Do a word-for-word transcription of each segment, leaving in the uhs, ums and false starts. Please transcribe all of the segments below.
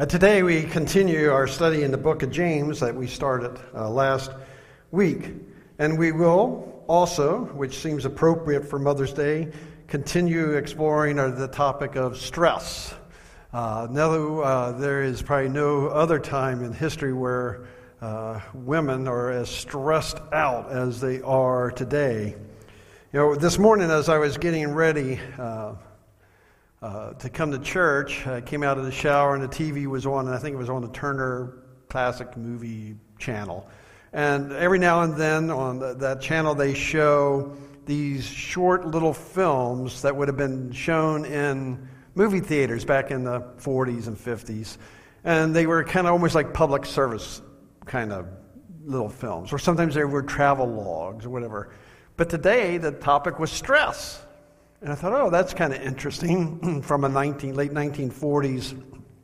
Uh, today we continue our study in the book of James that we started uh, last week. And we will also, which seems appropriate for Mother's Day, continue exploring uh, the topic of stress. Uh, now, uh, there is probably no other time in history where uh, women are as stressed out as they are today. You know, this morning as I was getting ready uh, Uh, to come to church, I came out of the shower and the T V was on, and I think it was on the Turner Classic Movie channel. And every now and then on the, that channel they show these short little films that would have been shown in movie theaters back in the forties and fifties. And they were kind of almost like public service kind of little films, or sometimes they were travel logs or whatever. But today the topic was stress. And I thought, oh, that's kind of interesting from a nineteen, late nineteen forties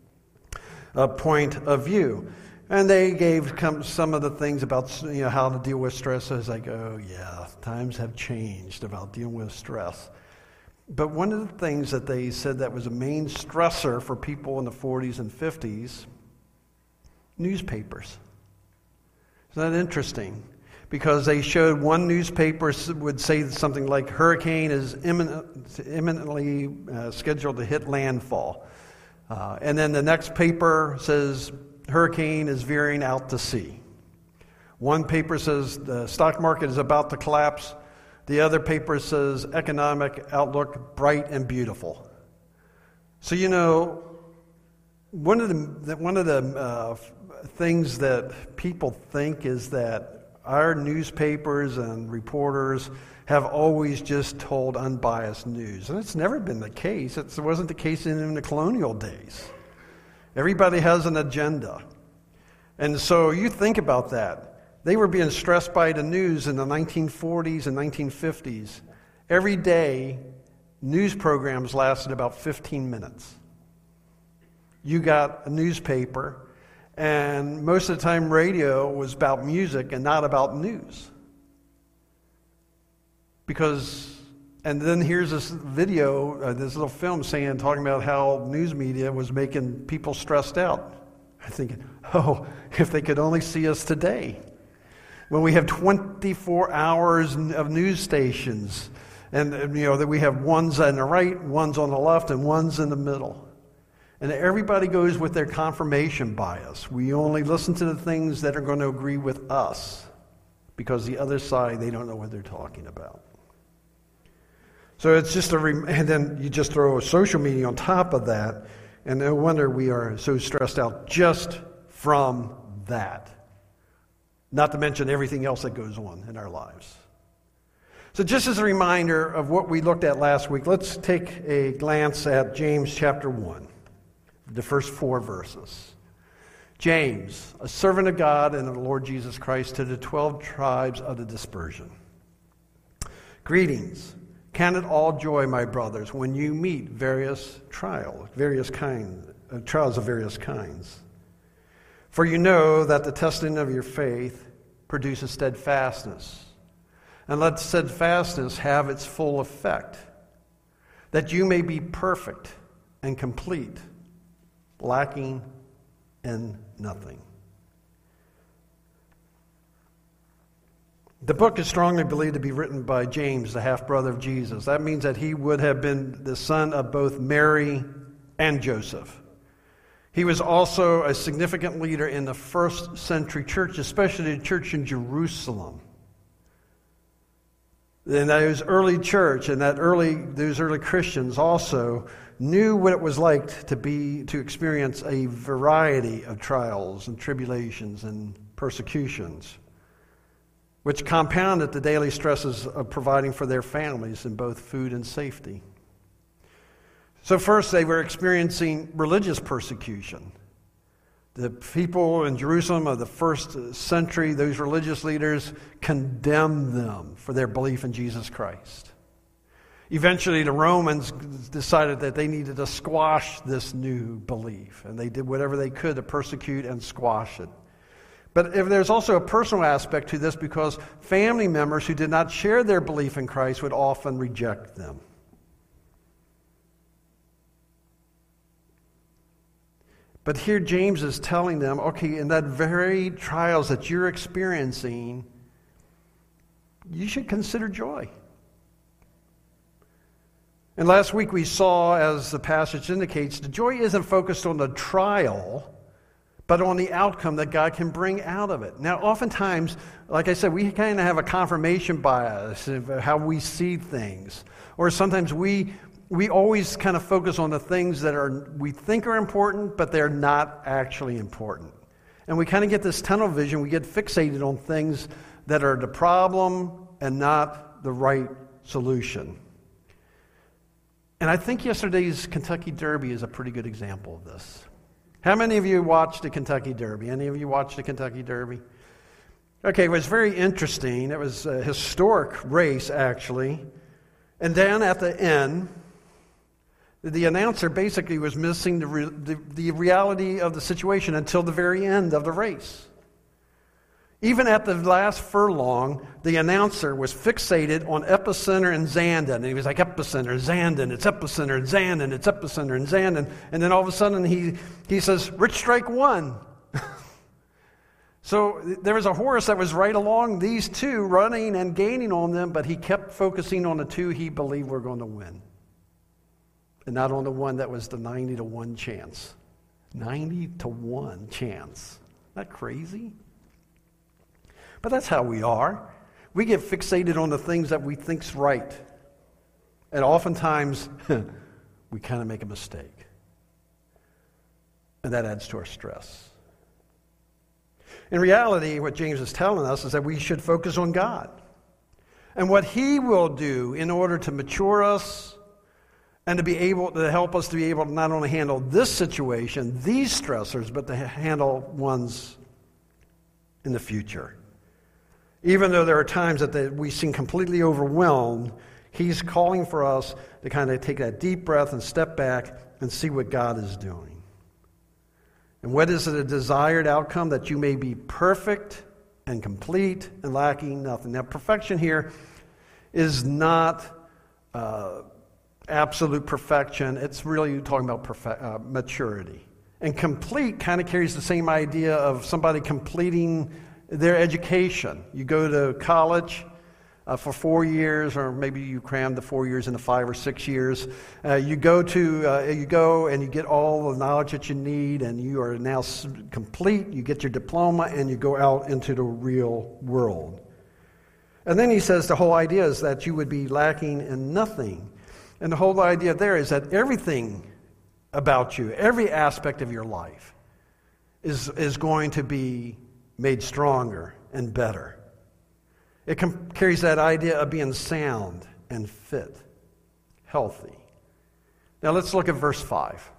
uh, point of view. And they gave come, some of the things about you know how to deal with stress. I was like, oh, yeah, times have changed about dealing with stress. But one of the things that they said that was a main stressor for people in the forties and fifties, newspapers. Isn't that interesting? Because they showed one newspaper would say something like, hurricane is imminent, imminently uh, scheduled to hit landfall. Uh, and then the next paper says, hurricane is veering out to sea. One paper says the stock market is about to collapse. The other paper says economic outlook bright and beautiful. So, you know, one of the, one of the uh, things that people think is that our newspapers and reporters have always just told unbiased news. And it's never been the case. It's, it wasn't the case in the colonial days. Everybody has an agenda. And so you think about that. They were being stressed by the news in the nineteen forties and nineteen fifties. Every day, news programs lasted about fifteen minutes. You got a newspaper, and most of the time radio was about music and not about news. Because, and then here's this video, uh, this little film saying, talking about how news media was making people stressed out. I'm thinking, oh, if they could only see us today. When we have twenty-four hours of news stations, and you know that we have ones on the right, ones on the left, and ones in the middle. And everybody goes with their confirmation bias. We only listen to the things that are going to agree with us, because the other side, they don't know what they're talking about. So it's just a, rem- and then you just throw social media on top of that, and no wonder we are so stressed out just from that. Not to mention everything else that goes on in our lives. So just as a reminder of what we looked at last week, let's take a glance at James chapter one. The first four verses. James, a servant of God and of the Lord Jesus Christ, to the twelve tribes of the dispersion. Greetings. Count it all joy, my brothers, when you meet various trials, various kinds, uh, trials of various kinds. For you know that the testing of your faith produces steadfastness. And let steadfastness have its full effect, that you may be perfect and complete, lacking in nothing. The book is strongly believed to be written by James, the half-brother of Jesus. That means that he would have been the son of both Mary and Joseph. He was also a significant leader in the first century church, especially the church in Jerusalem. And those early church and that early those early Christians also knew what it was like to be to experience a variety of trials and tribulations and persecutions, which compounded the daily stresses of providing for their families in both food and safety. So first they were experiencing religious persecution. The people in Jerusalem of the first century, those religious leaders, condemned them for their belief in Jesus Christ. Eventually, the Romans decided that they needed to squash this new belief, and they did whatever they could to persecute and squash it. But if there's also a personal aspect to this, because family members who did not share their belief in Christ would often reject them. But here James is telling them, okay, in that very trials that you're experiencing, you should consider joy. And last week we saw, as the passage indicates, the joy isn't focused on the trial, but on the outcome that God can bring out of it. Now, oftentimes, like I said, we kind of have a confirmation bias of how we see things. Or sometimes we we always kind of focus on the things that are we think are important, but they're not actually important. And we kind of get this tunnel vision. We get fixated on things that are the problem and not the right solution. And I think yesterday's Kentucky Derby is a pretty good example of this. How many of you watched the Kentucky Derby? Any of you watched the Kentucky Derby? Okay, it was very interesting. It was a historic race, actually. And then at the end, the announcer basically was missing the, re- the, the reality of the situation until the very end of the race. Even at the last furlong, the announcer was fixated on Epicenter and Zandon. And he was like, Epicenter, Zandon, it's Epicenter, Zandon, it's Epicenter, and Zandon. And then all of a sudden he, he says, Rich Strike won. So there was a horse that was right along these two, running and gaining on them, but he kept focusing on the two he believed were going to win. And not on the one that was the ninety to one chance. ninety to one chance. Isn't that crazy? But that's how we are. We get fixated on the things that we think's right. And oftentimes, we kind of make a mistake. And that adds to our stress. In reality, what James is telling us is that we should focus on God and what He will do in order to mature us and to be able to help us to be able to not only handle this situation, these stressors, but to handle ones in the future. Even though there are times that they, we seem completely overwhelmed, He's calling for us to kind of take that deep breath and step back and see what God is doing. And what is the desired outcome? That you may be perfect and complete and lacking nothing. Now, perfection here is not uh, absolute perfection. It's really talking about perfect, uh, maturity. And complete kind of carries the same idea of somebody completing their education. You go to college uh, for four years, or maybe you cram the four years into five or six years. Uh, you go to uh, you go and you get all the knowledge that you need, and you are now complete. You get your diploma, and you go out into the real world. And then he says the whole idea is that you would be lacking in nothing, and the whole idea there is that everything about you, every aspect of your life, is is going to be made stronger and better. It com- carries that idea of being sound and fit, healthy. Now let's look at verse five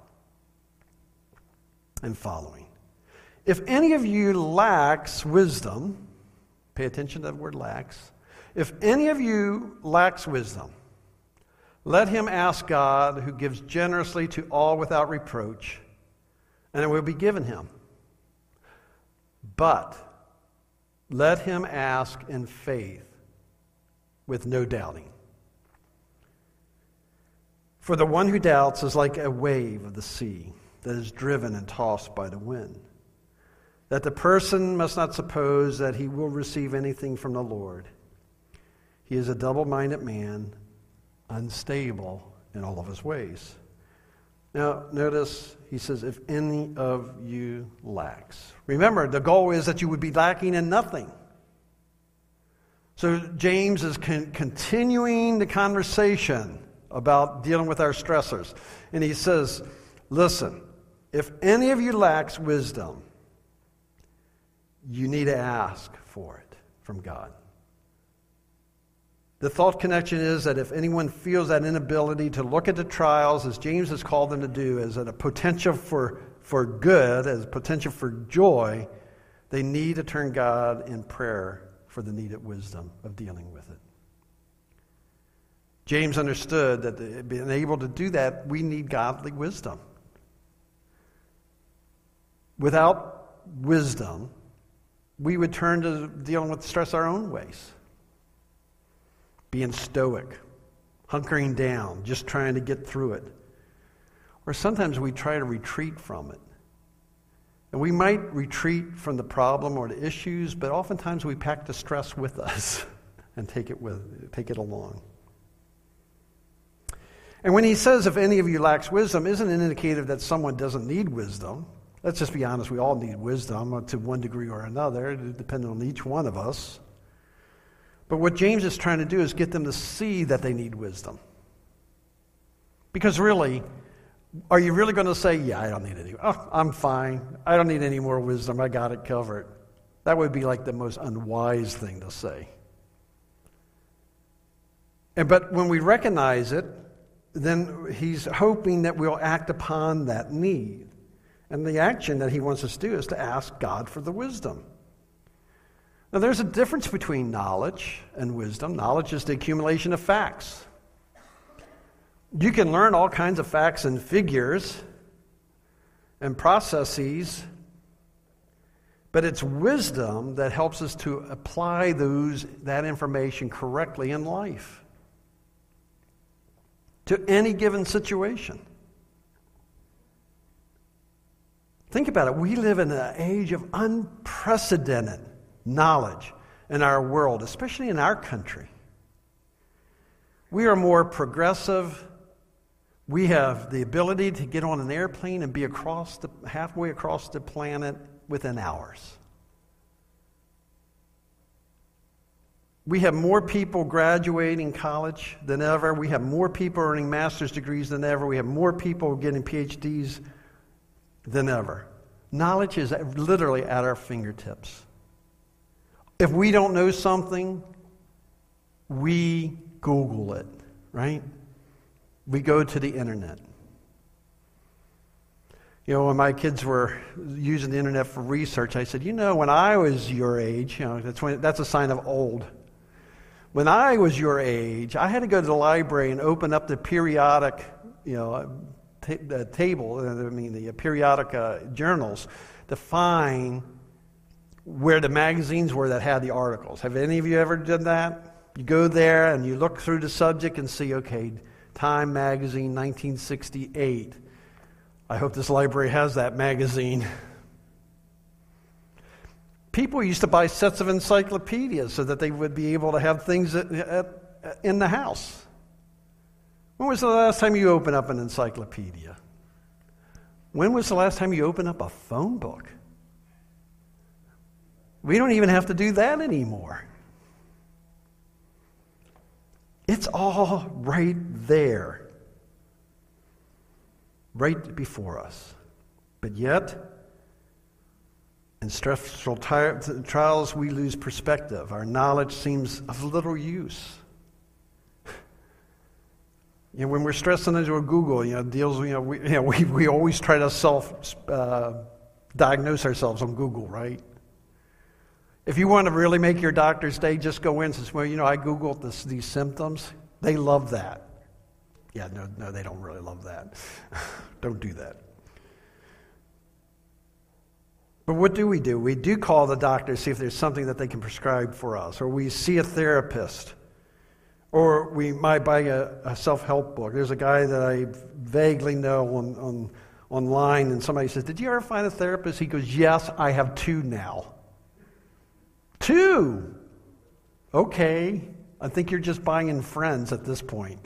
and following. If any of you lacks wisdom, pay attention to that word lacks. If any of you lacks wisdom, let him ask God, who gives generously to all without reproach, and it will be given him. But let him ask in faith with no doubting. For the one who doubts is like a wave of the sea that is driven and tossed by the wind. That the person must not suppose that he will receive anything from the Lord. He is a double-minded man, unstable in all of his ways. Now, notice he says, if any of you lacks. Remember, the goal is that you would be lacking in nothing. So James is con- continuing the conversation about dealing with our stressors. And he says, listen, if any of you lacks wisdom, you need to ask for it from God. The thought connection is that if anyone feels that inability to look at the trials, as James has called them to do, as a potential for, for good, as potential for joy, they need to turn God in prayer for the needed wisdom of dealing with it. James understood that being able to do that, we need godly wisdom. Without wisdom, we would turn to dealing with stress our own ways. Being stoic, hunkering down, just trying to get through it. Or sometimes we try to retreat from it And we might retreat from the problem or the issues, but oftentimes we pack the stress with us and take it with, take it along. And when he says, if any of you lacks wisdom, isn't it indicative that someone doesn't need wisdom? Let's just be honest, we all need wisdom to one degree or another, depending on each one of us. But what James is trying to do is get them to see that they need wisdom. Because really, are you really going to say, yeah, I don't need any, oh, I'm fine, I don't need any more wisdom, I got it covered? That would be like the most unwise thing to say. And but when we recognize it, then he's hoping that we'll act upon that need. And the action that he wants us to do is to ask God for the wisdom. Now, there's a difference between knowledge and wisdom. Knowledge is the accumulation of facts. You can learn all kinds of facts and figures and processes, but it's wisdom that helps us to apply those that information correctly in life to any given situation. Think about it. We live in an age of unprecedented knowledge in our world, especially in our country. We are more progressive. We have the ability to get on an airplane and be across the halfway across the planet within hours. We have more people graduating college than ever. We have more people earning master's degrees than ever. We have more people getting P H Ds than ever. Knowledge is literally at our fingertips. If we don't know something, we Google it, right? We go to the internet. You know, when my kids were using the internet for research, I said, you know, when I was your age, you know, that's when that's a sign of old. When I was your age, I had to go to the library and open up the periodic, you know, t- the table, I mean the periodic uh, journals, to find where the magazines were that had the articles. Have any of you ever done that? You go there and you look through the subject and see, okay, Time magazine, nineteen sixty-eight. I hope this library has that magazine. People used to buy sets of encyclopedias so that they would be able to have things at, at, in the house. When was the last time you opened up an encyclopedia? When was the last time you opened up a phone book? We don't even have to do that anymore. It's all right there, right before us. But yet, in stressful t- trials, we lose perspective. Our knowledge seems of little use. You know, when we're stressing into a Google, you know, deals, you know, we, you know, we, we always try to self uh, diagnose ourselves on Google, right? If you want to really make your doctor's day, just go in and say, well, you know, I Googled this, these symptoms. They love that. Yeah, no, no, they don't really love that. Don't do that. But what do we do? We do call the doctor to see if there's something that they can prescribe for us. Or we see a therapist. Or we might buy a, a self-help book. There's a guy that I vaguely know on, on online, and somebody says, did you ever find a therapist? He goes, yes, I have two now. Two. Okay. I think you're just buying friends at this point.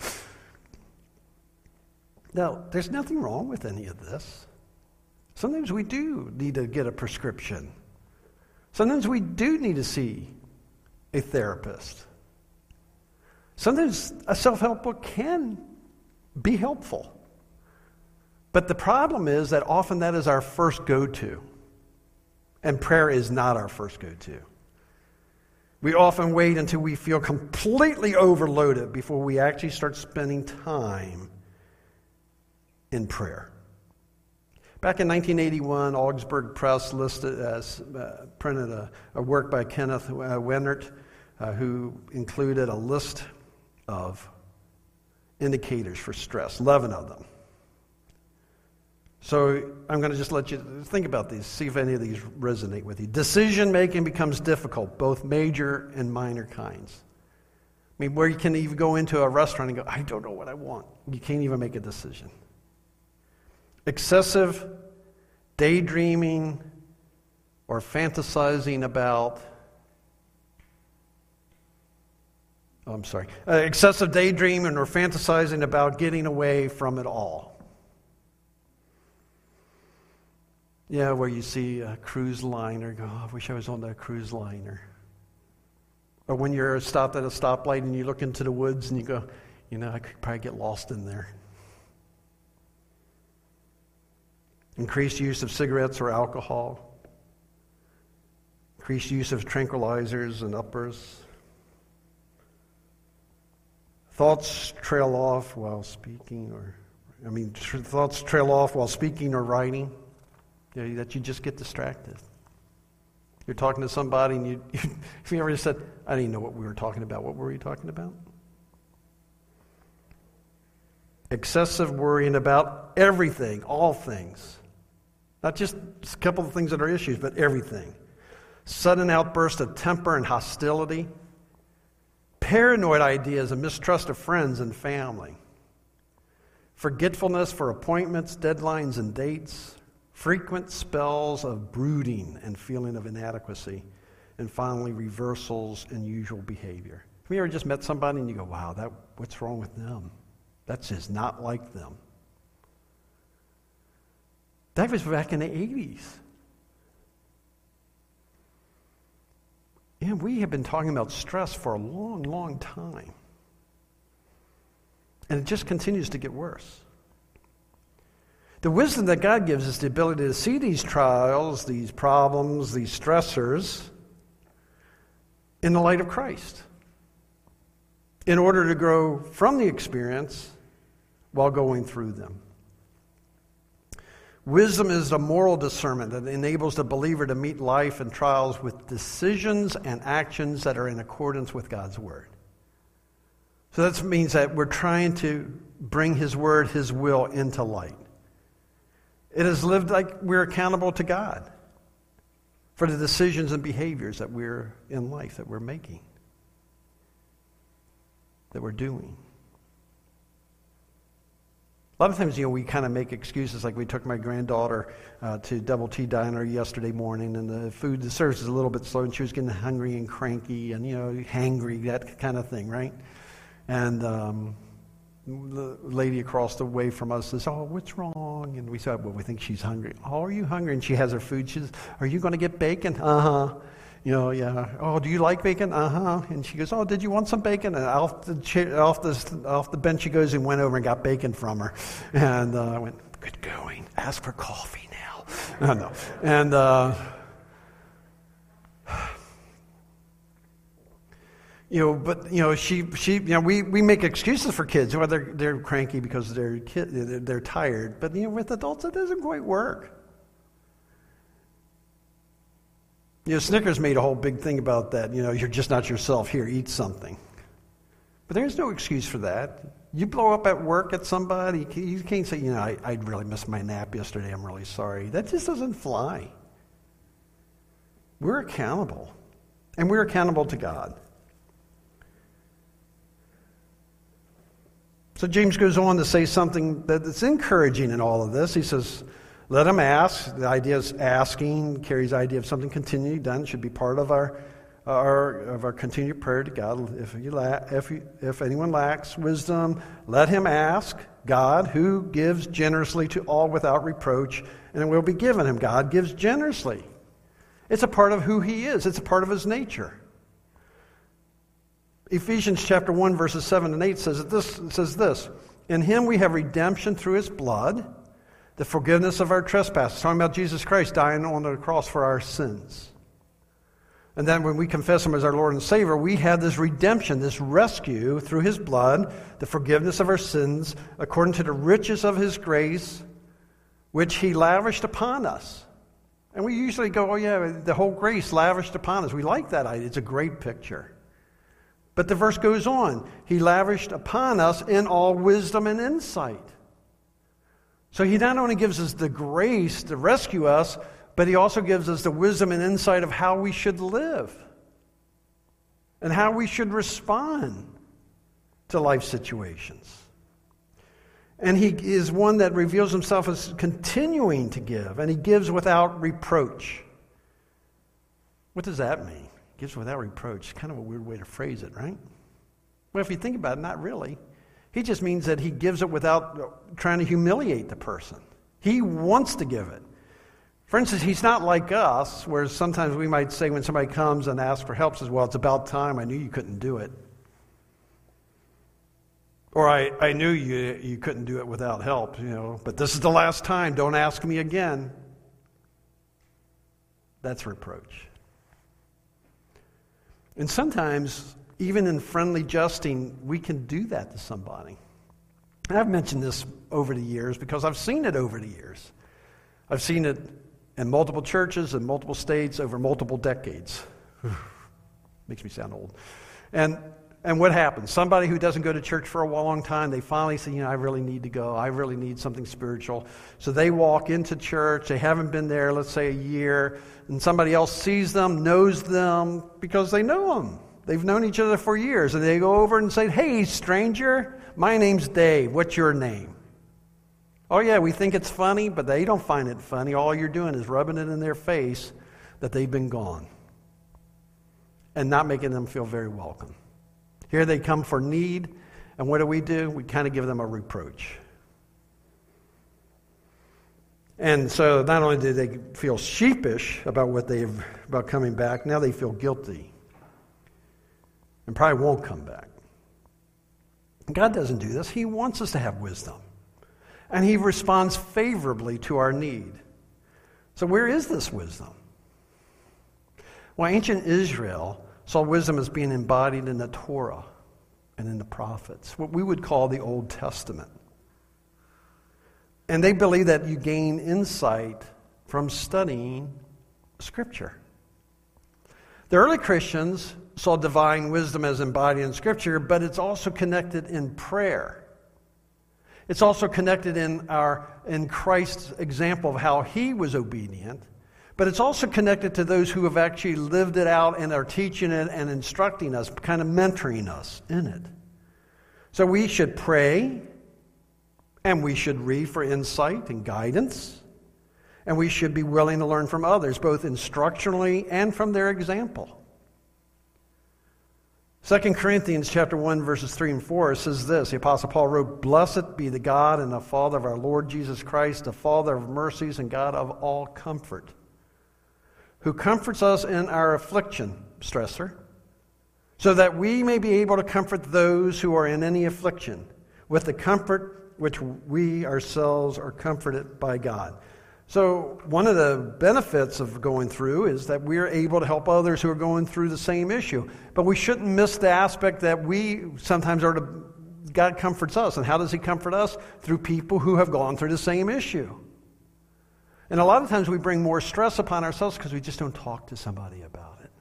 Now, there's nothing wrong with any of this. Sometimes we do need to get a prescription. Sometimes we do need to see a therapist. Sometimes a self-help book can be helpful. But the problem is that often that is our first go-to. And prayer is not our first go-to. We often wait until we feel completely overloaded before we actually start spending time in prayer. Back in nineteen eighty-one, Augsburg Press listed, uh, uh, printed a, a work by Kenneth uh, Wennert, uh, who included a list of indicators for stress, eleven of them. So I'm going to just let you think about these, see if any of these resonate with you. Decision-making becomes difficult, both major and minor kinds. I mean, where you can even go into a restaurant and go, I don't know what I want. You can't even make a decision. Excessive daydreaming or fantasizing about, oh, I'm sorry, uh, excessive daydreaming or fantasizing about getting away from it all. Yeah, where you see a cruise liner, go, oh, I wish I was on that cruise liner. Or when you're stopped at a stoplight and you look into the woods and you go, you know, I could probably get lost in there. Increased use of cigarettes or alcohol. Increased use of tranquilizers and uppers. Thoughts trail off while speaking or, I mean, tr- thoughts trail off while speaking or writing. You know, that you just get distracted. You're talking to somebody and you, you, if you ever just said, I didn't even know what we were talking about. What were we talking about? Excessive worrying about everything, all things. Not just a couple of things that are issues, but everything. Sudden outburst of temper and hostility. Paranoid ideas and mistrust of friends and family. Forgetfulness for appointments, deadlines, and dates. Frequent spells of brooding and feeling of inadequacy. And finally, reversals in usual behavior. Have you ever just met somebody and you go, wow, that what's wrong with them? That's just not like them. That was back in the eighties. And we have been talking about stress for a long, long time. And it just continues to get worse. The wisdom that God gives us the ability to see these trials, these problems, these stressors in the light of Christ in order to grow from the experience while going through them. Wisdom is a moral discernment that enables the believer to meet life and trials with decisions and actions that are in accordance with God's Word. So that means that we're trying to bring His Word, His will into light. It is lived like we're accountable to God for the decisions and behaviors that we're in life, that we're making, that we're doing. A lot of times, you know, we kind of make excuses, like we took my granddaughter uh, to Double T Diner yesterday morning, and the food, the service is a little bit slow, and she was getting hungry and cranky and, you know, hangry, that kind of thing, right? And um, the lady across the way from us says, oh, what's wrong? And we said, well, we think she's hungry. Oh, are you hungry? And she has her food. She says, are you going to get bacon? Uh-huh. You know, yeah. Oh, do you like bacon? Uh-huh. And she goes, oh, did you want some bacon? And off the chair, off the off the bench she goes and went over and got bacon from her. And uh, I went, good going. Ask for coffee now. No, no. And uh, you know, but you know, she she you know, we, we make excuses for kids. Well, they're they're cranky because they're kid, they're, they're tired. But you know, with adults, it doesn't quite work. You know, Snickers made a whole big thing about that. You know, you're just not yourself. Here, eat something. But there's no excuse for that. You blow up at work at somebody, you can't say, you know, I, I really missed my nap yesterday. I'm really sorry. That just doesn't fly. We're accountable. And we're accountable to God. So James goes on to say something that's encouraging in all of this. He says, let him ask. The idea is asking carries the idea of something continually done. It should be part of our, our of our continued prayer to God. If you la- if you, if anyone lacks wisdom, let him ask God, who gives generously to all without reproach, and it will be given him. God gives generously. It's a part of who He is. It's a part of His nature. Ephesians chapter one, verses seven and eight says that this it says this: in Him we have redemption through His blood, the forgiveness of our trespasses. Talking about Jesus Christ dying on the cross for our sins. And then when we confess Him as our Lord and Savior, we have this redemption, this rescue through His blood, the forgiveness of our sins, according to the riches of His grace, which He lavished upon us. And we usually go, oh yeah, the whole grace lavished upon us. We like that idea. It's a great picture. But the verse goes on. He lavished upon us in all wisdom and insight. So He not only gives us the grace to rescue us, but He also gives us the wisdom and insight of how we should live and how we should respond to life situations. And He is one that reveals Himself as continuing to give, and He gives without reproach. What does that mean? Gives without reproach. Kind of a weird way to phrase it, right? Well, if you think about it, not really. He just means that he gives it without trying to humiliate the person. He wants to give it. For instance, he's not like us, where sometimes we might say when somebody comes and asks for help, says, well, it's about time. I knew you couldn't do it. Or I, I knew you, you couldn't do it without help, you know, but this is the last time. Don't ask me again. That's reproach. And sometimes, even in friendly jesting, we can do that to somebody. And I've mentioned this over the years because I've seen it over the years. I've seen it in multiple churches in multiple states over multiple decades. Makes me sound old. And and what happens? Somebody who doesn't go to church for a long time, they finally say, you know, I really need to go. I really need something spiritual. So they walk into church. They haven't been there, let's say, a year. And somebody else sees them, knows them, because they know them. They've known each other for years. And they go over and say, hey, stranger, my name's Dave. What's your name? Oh, yeah, we think it's funny, but they don't find it funny. All you're doing is rubbing it in their face that they've been gone and not making them feel very welcome. Here they come for need, and what do we do? We kind of give them a reproach. And so not only do they feel sheepish about what they've about coming back, now they feel guilty and probably won't come back. God doesn't do this. He wants us to have wisdom. And he responds favorably to our need. So where is this wisdom? Well, ancient Israel saw wisdom as being embodied in the Torah and in the prophets, what we would call the Old Testament. And they believe that you gain insight from studying Scripture. The early Christians saw divine wisdom as embodied in Scripture, but it's also connected in prayer. It's also connected in our in Christ's example of how he was obedient, but it's also connected to those who have actually lived it out and are teaching it and instructing us, kind of mentoring us in it. So we should pray, and we should read for insight and guidance, and we should be willing to learn from others, both instructionally and from their example. Second Corinthians chapter one, verses three and four says this. The Apostle Paul wrote, "Blessed be the God and the Father of our Lord Jesus Christ, the Father of mercies and God of all comfort, who comforts us in our affliction," stressor, "so that we may be able to comfort those who are in any affliction with the comfort which we ourselves are comforted by God." So one of the benefits of going through is that we're able to help others who are going through the same issue. But we shouldn't miss the aspect that we sometimes are to, God comforts us. And how does he comfort us? Through people who have gone through the same issue. And a lot of times we bring more stress upon ourselves because we just don't talk to somebody about it.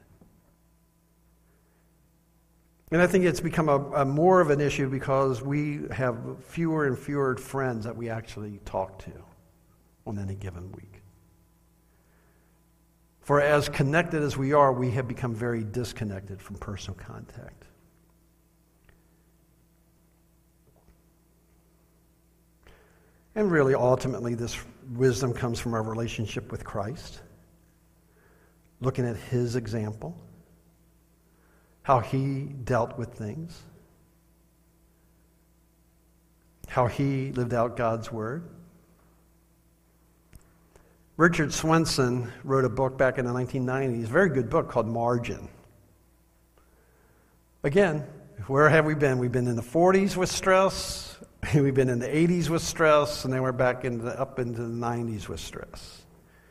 And I think it's become a, a more of an issue because we have fewer and fewer friends that we actually talk to on any given week. For as connected as we are, we have become very disconnected from personal contact. And really, ultimately, this wisdom comes from our relationship with Christ, looking at his example, how he dealt with things, how he lived out God's word. Richard Swenson wrote a book back in the nineteen nineties, a very good book called Margin. Again, where have we been? We've been in the forties with stress, we've been in the eighties with stress, and then we're back into the, up into the nineties with stress.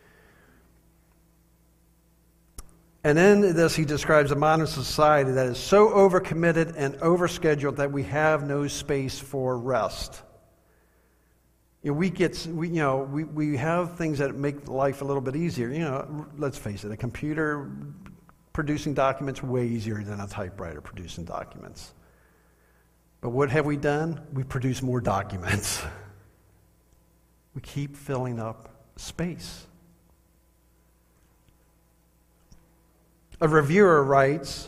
And in this, he describes a modern society that is so overcommitted and overscheduled that we have no space for rest. You know, we get, we, you know, we, we have things that make life a little bit easier. You know, let's face it, a computer producing documents way easier than a typewriter producing documents. But what have we done? We produce more documents. We keep filling up space. A reviewer writes,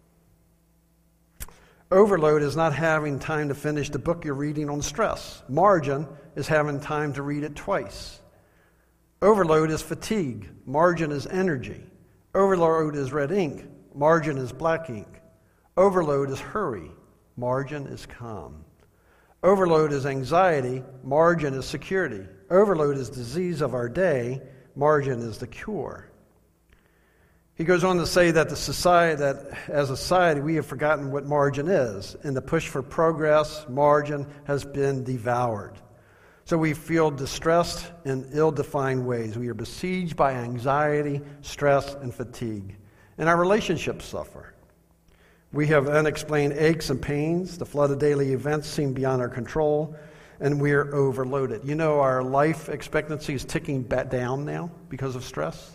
"Overload is not having time to finish the book you're reading on stress. Margin is having time to read it twice. Overload is fatigue. Margin is energy. Overload is red ink. Margin is black ink. Overload is hurry. Margin is calm. Overload is anxiety. Margin is security. Overload is disease of our day. Margin is the cure. He goes on to say that the society, that as a society, we have forgotten what margin is. In the push for progress, margin has been devoured. So we feel distressed in ill-defined ways. We are besieged by anxiety, stress, and fatigue. And our relationships suffer. We have unexplained aches and pains. The flood of daily events seem beyond our control, and we are overloaded. You know, our life expectancy is ticking back down now because of stress.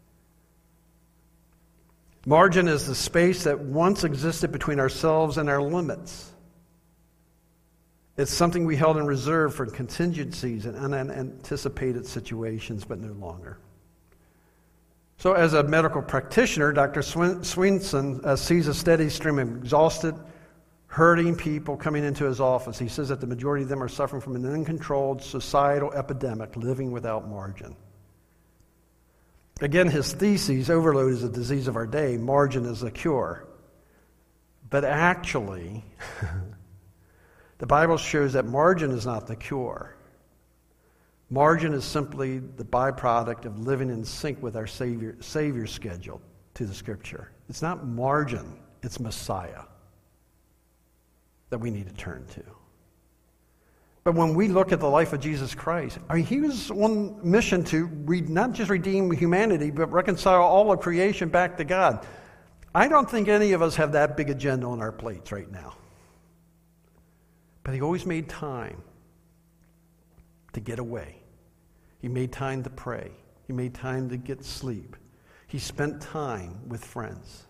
Margin is the space that once existed between ourselves and our limits. It's something we held in reserve for contingencies and unanticipated situations, but no longer. So as a medical practitioner, Doctor Swinson uh, sees a steady stream of exhausted, hurting people coming into his office. He says that the majority of them are suffering from an uncontrolled societal epidemic, living without margin. Again, his thesis, overload is a disease of our day, margin is a cure. But actually, the Bible shows that margin is not the cure. Margin is simply the byproduct of living in sync with our Savior, Savior's schedule to the Scripture. It's not margin, it's Messiah that we need to turn to. But when we look at the life of Jesus Christ, I mean, he was on mission to re- not just redeem humanity, but reconcile all of creation back to God. I don't think any of us have that big agenda on our plates right now. But he always made time to get away. He made time to pray. He made time to get sleep. He spent time with friends.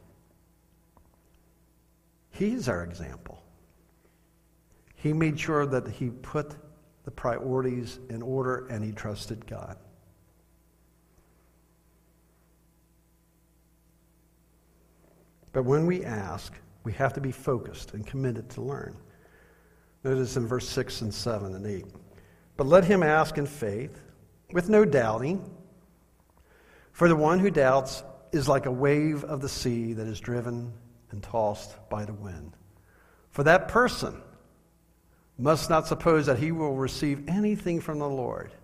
He's our example. He made sure that he put the priorities in order and he trusted God. But when we ask, we have to be focused and committed to learn. Notice in verse six and seven and eight. But let him ask in faith, with no doubting. For the one who doubts is like a wave of the sea that is driven and tossed by the wind. For that person must not suppose that he will receive anything from the Lord.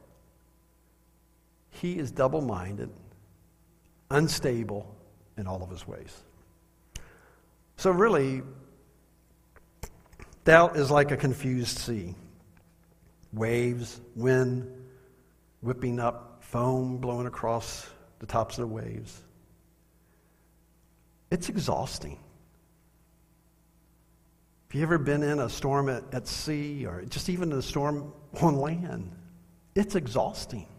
He is double-minded, unstable in all of his ways. So really, doubt is like a confused sea. Waves, wind, whipping up, foam blowing across the tops of the waves. It's exhausting. Have you ever been in a storm at, at sea or just even a storm on land? It's exhausting.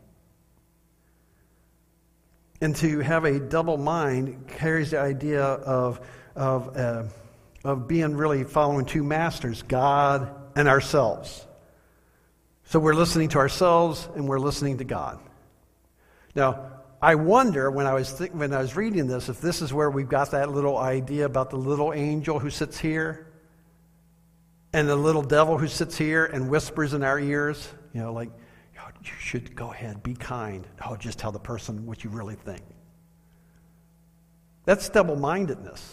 And to have a double mind carries the idea of, of, uh, of being really following two masters, God and ourselves. So we're listening to ourselves and we're listening to God. Now, I wonder when I was th- when I was reading this, if this is where we've got that little idea about the little angel who sits here and the little devil who sits here and whispers in our ears, you know, like, oh, you should go ahead, be kind. Oh, just tell the person what you really think. That's double-mindedness.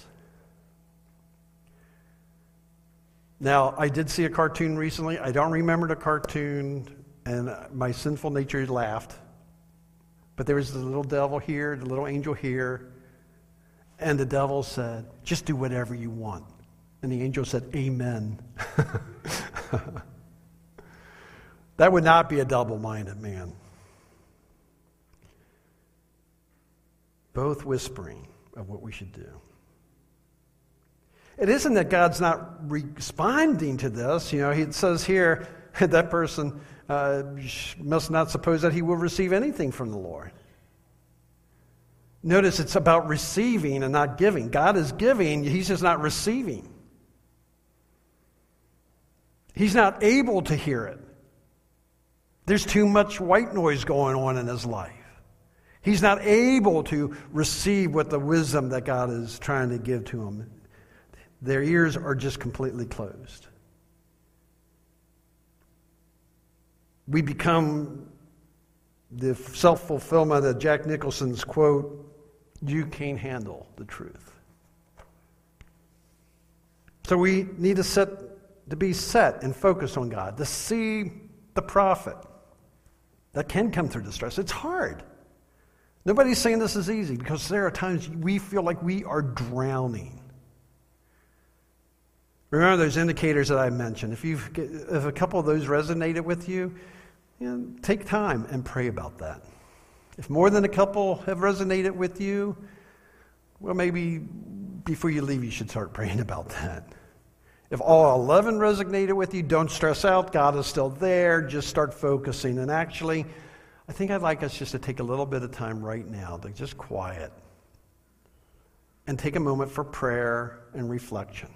Now, I did see a cartoon recently. I don't remember the cartoon, and my sinful nature laughed. But there was the little devil here, the little angel here, and the devil said, just do whatever you want. And the angel said, amen. That would not be a double-minded man. Both whispering of what we should do. It isn't that God's not responding to this. You know, he says here, that person uh, must not suppose that he will receive anything from the Lord. Notice it's about receiving and not giving. God is giving, he's just not receiving. He's not able to hear it. There's too much white noise going on in his life. He's not able to receive what the wisdom that God is trying to give to him. Their ears are just completely closed. We become the self-fulfillment of Jack Nicholson's quote, you can't handle the truth. So we need to set to be set and focused on God, to see the prophet that can come through distress. It's hard. Nobody's saying this is easy, because there are times we feel like we are drowning. Remember those indicators that I mentioned. If you've if a couple of those resonated with you, you know, take time and pray about that. If more than a couple have resonated with you, well, maybe before you leave, you should start praying about that. If all eleven resonated with you, don't stress out. God is still there. Just start focusing. And actually, I think I'd like us just to take a little bit of time right now to just quiet and take a moment for prayer and reflection.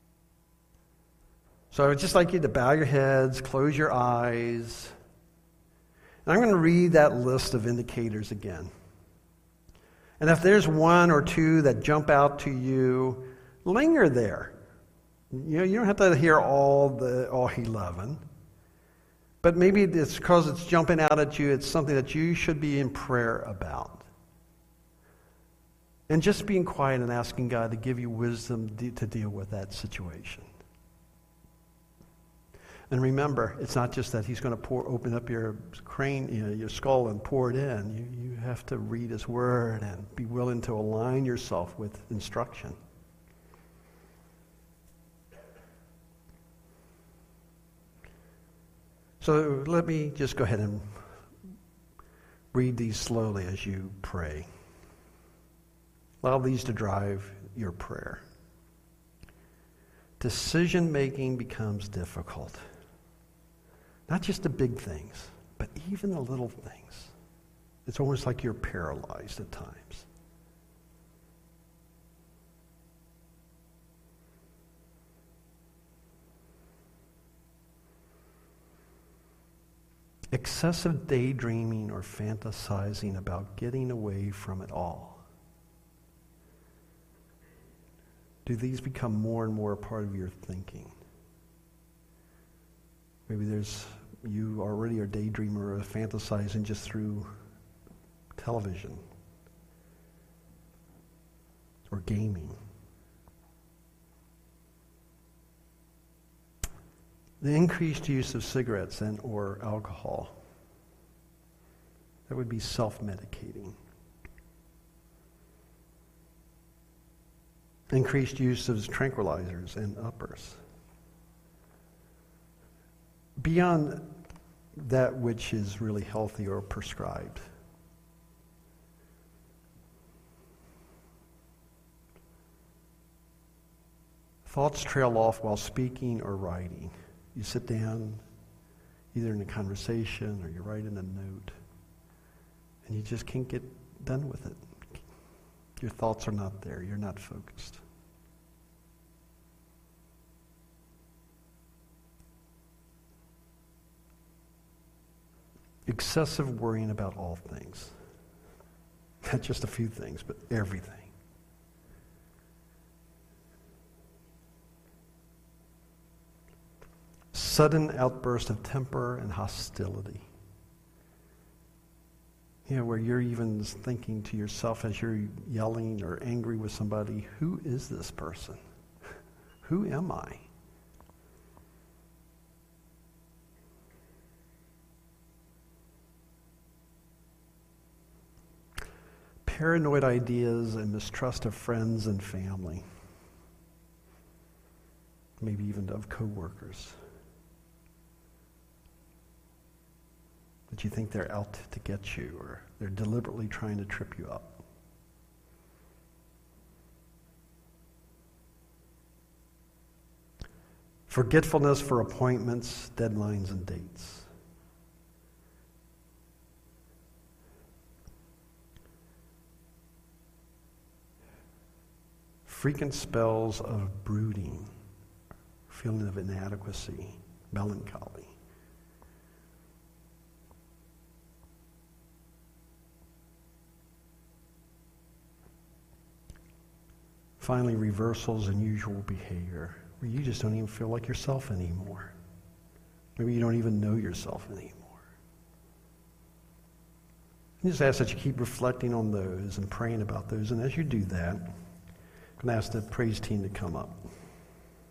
So I'd just like you to bow your heads, close your eyes. And I'm going to read that list of indicators again. And if there's one or two that jump out to you, linger there. You know, you don't have to hear all the all eleven. But maybe it's because it's jumping out at you, it's something that you should be in prayer about. And just being quiet and asking God to give you wisdom to deal with that situation. And remember, it's not just that he's going to pour, open up your crane, you know, your skull and pour it in. You, you have to read his word and be willing to align yourself with instruction. So let me just go ahead and read these slowly as you pray. Allow these to drive your prayer. Decision making becomes difficult. Not just the big things, but even the little things. It's almost like you're paralyzed at times. Excessive daydreaming or fantasizing about getting away from it all. Do these become more and more a part of your thinking? Maybe there's, you already are daydreaming or fantasizing just through television or gaming. The increased use of cigarettes and or alcohol. That would be self-medicating. Increased use of tranquilizers and uppers. Beyond that which is really healthy or prescribed. Thoughts trail off while speaking or writing. You sit down, either in a conversation or you're writing a note, and you just can't get done with it. Your thoughts are not there. You're not focused. Excessive worrying about all things. Not just a few things, but everything. Sudden outburst of temper and hostility. You know, where you're even thinking to yourself as you're yelling or angry with somebody, who is this person? Who am I? Paranoid ideas and mistrust of friends and family. Maybe even of coworkers. That you think they're out to get you, or they're deliberately trying to trip you up. Forgetfulness for appointments, deadlines, and dates. Frequent spells of brooding, feeling of inadequacy, melancholy. Finally, reversals in usual behavior, where you just don't even feel like yourself anymore. Maybe you don't even know yourself anymore. I just ask that you keep reflecting on those and praying about those. And as you do that, I'm going to ask the praise team to come up.